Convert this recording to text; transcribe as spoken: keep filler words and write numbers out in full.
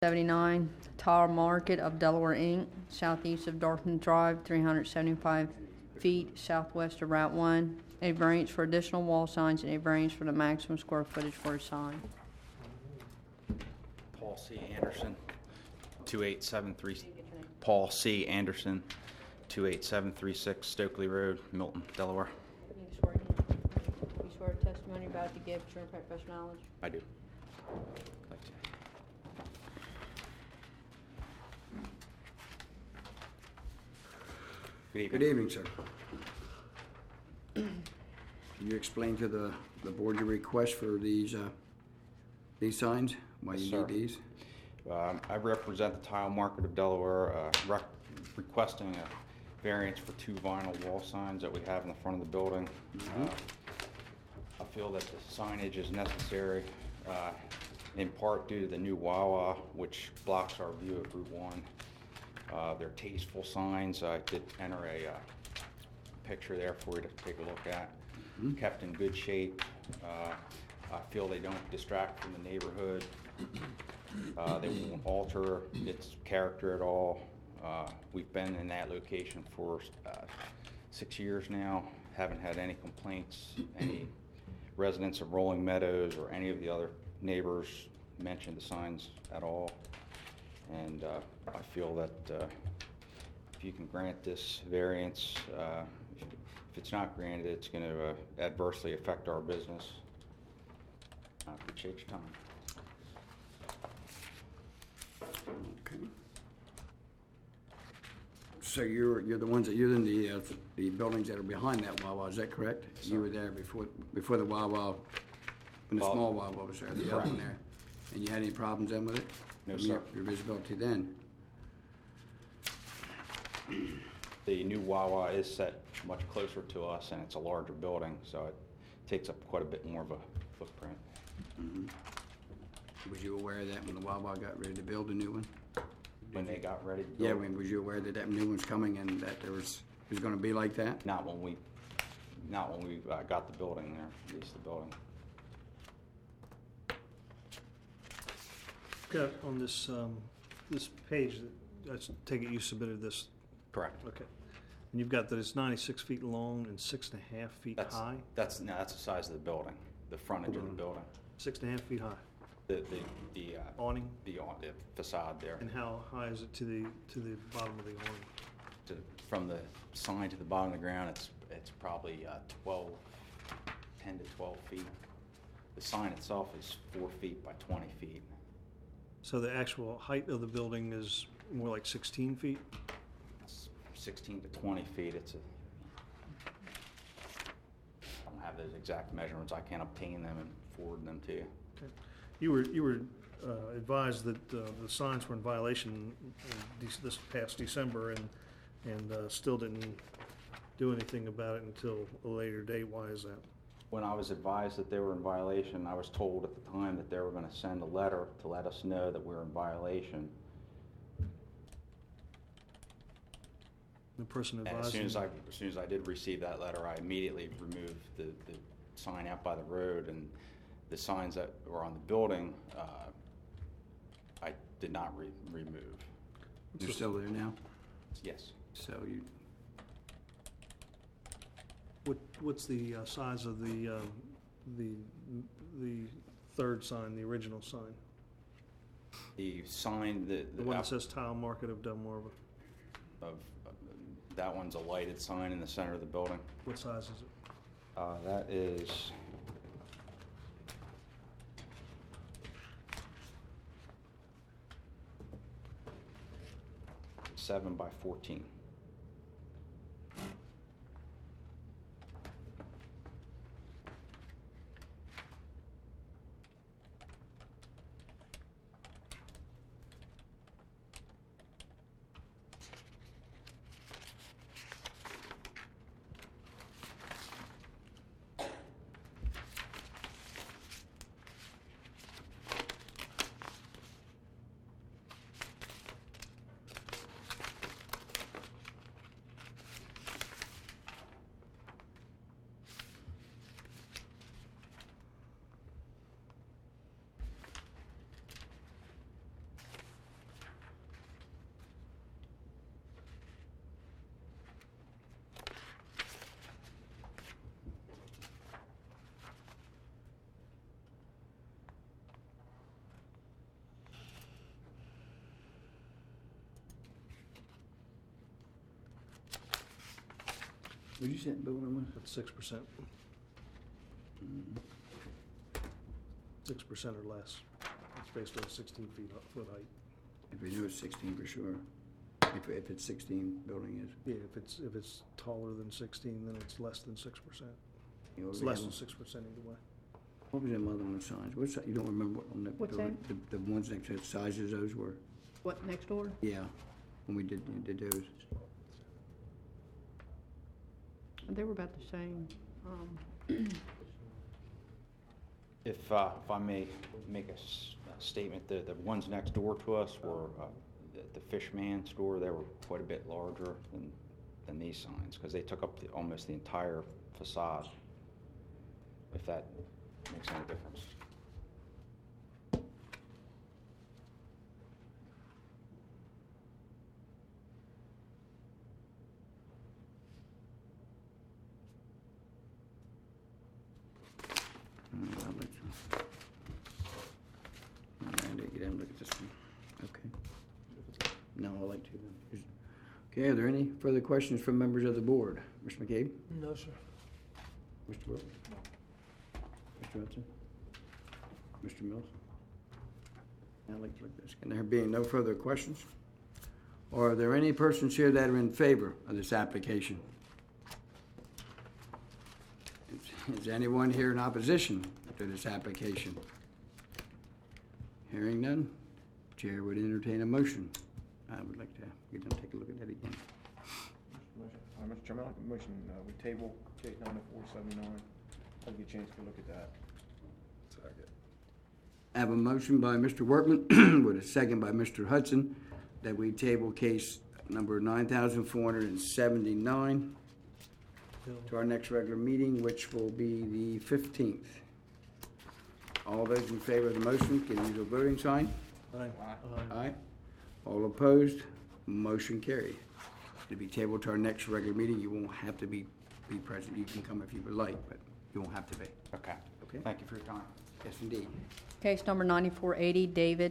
seventy-nine, Tile Market of Delaware, Incorporated, southeast of Dartmouth Drive, three hundred seventy-five feet southwest of Route one. A variance for additional wall signs and a variance for the maximum square footage for a sign. Paul C. Anderson, two eight seven three. Paul C. Anderson, two eight seven three six Stokely Road, Milton, Delaware. You swear you swear testimony about to give true and professional knowledge? I do. Like to. Good evening. Good evening, sir. Can you explain to the, the board your request for these, uh, these signs? Why Yes, you sir. need these? Um, I represent the Tile Market of Delaware, uh, rec- requesting a variance for two vinyl wall signs that we have in the front of the building. Mhm. Uh, I feel that the signage is necessary, uh, in part due to the new Wawa, which blocks our view of Route one. Uh, they're tasteful signs. I did enter a uh, picture there for you to take a look at. Mhm. Kept in good shape. Uh, I feel they don't distract from the neighborhood. Uh, they won't alter its character at all. Uh, we've been in that location for uh, six years now. Haven't had any complaints. Any residents of Rolling Meadows or any of the other neighbors mentioned the signs at all. And uh, I feel that uh, if you can grant this variance, uh, if, if it's not granted, it's going to uh, adversely affect our business. I appreciate your time. Okay. So you're, you're the ones that, you're in the, uh, the buildings that are behind that Wawa, is that correct? Yes, You sir. were there before, before the Wawa, when the Well, small Wawa was there, the other correct. one there? And you had any problems then with it? No, I mean, sir. Your visibility then? The new Wawa is set much closer to us, and it's a larger building, so it takes up quite a bit more of a footprint. Mhm. Was you aware of that when the Wawa got ready to build a new one? When they got ready to build, Yeah, when, was you aware that that new one's coming and that there was, it was gonna be like that? not when we, not when we uh, got the building there, leased the building. Got on this, um, this page, that- I take it you submitted this, Correct. okay. And you've got that it's ninety-six feet long and six and a half feet That's high? that's no, that's the size of the building, the frontage of the building, Six and a half feet high. the the the uh, Awning? the, au- the facade there. And how high is it to the, to the bottom of the awning? To, from the sign to the bottom of the ground, it's it's probably uh, twelve, ten to twelve feet. The sign itself is four feet by twenty feet. So the actual height of the building is more like sixteen feet? It's sixteen to twenty feet. It's a. I don't have those exact measurements. I can't obtain them and forward them to you. Okay. You were, you were uh, advised that uh, the signs were in violation in dec- this past December and, and uh, still didn't do anything about it until a later date. Why is that? When I was advised that they were in violation, I was told at the time that they were going to send a letter to let us know that we were in violation. The person And advised as soon you- as I, as soon as I did receive that letter, I immediately removed the, the sign out by the road, and the signs that were on the building, uh, I did not re- remove. You're still there now? Yes. So you, What, what's the uh, size of the, um, the, the third sign, the original sign? The sign, the. The one that says Tile Market of Delmarva? Of, uh, that one's a lighted sign in the center of the building. What size is it? Uh, that is. Seven by fourteen. What'd you say that building was? That's six percent. Six percent or less. It's based on sixteen feet ho- foot height. If we knew it's sixteen for sure. If, if it's sixteen, building is. Yeah, if it's, if it's taller than sixteen, then it's less than six percent. You know, It's we less have- than six percent either way. What was them other one signs? What's that? You don't remember what on that What's building? The, the ones next to the sizes those were? What, next door? Yeah, when we did, did those. They were about the same. Um, If, uh, if I may make a s- a statement, the, the ones next door to us were, uh, the, the Fishman store, they were quite a bit larger than, than these signs, because they took up the, almost the entire facade, if that makes any difference. Mm, I'll let you- I didn't get in, look at this one. Okay. No, I'd like to. then. Is- Okay, are there any further questions from members of the board? Mister McCabe? No, sir. Mister Brooks? Mister Hudson? Mister Mills? I'd like to look at this. And there being no further questions, are there any persons here that are in favor of this application? Is- Is anyone here in opposition to this application? Hearing none, Chair would entertain a motion. I would like to get them to take a look at that again. Motion- uh, Mister Chairman, I'd like to motion, uh, we table case ninety-four seventy-nine. I'll give you a chance to look at that. Second. I have a motion by Mister Workman with a second by Mister Hudson that we table case number nine thousand four hundred seventy-nine to our next regular meeting, which will be the fifteenth. All those in favor of the motion can use a voting sign. Aye. Aye. Aye. All opposed, motion carried. To be tabled to our next regular meeting, you won't have to be, be present. You can come if you would like, but you won't have to be. Okay. Okay? Thank you for your time. Yes, indeed. Case number ninety-four eighty, David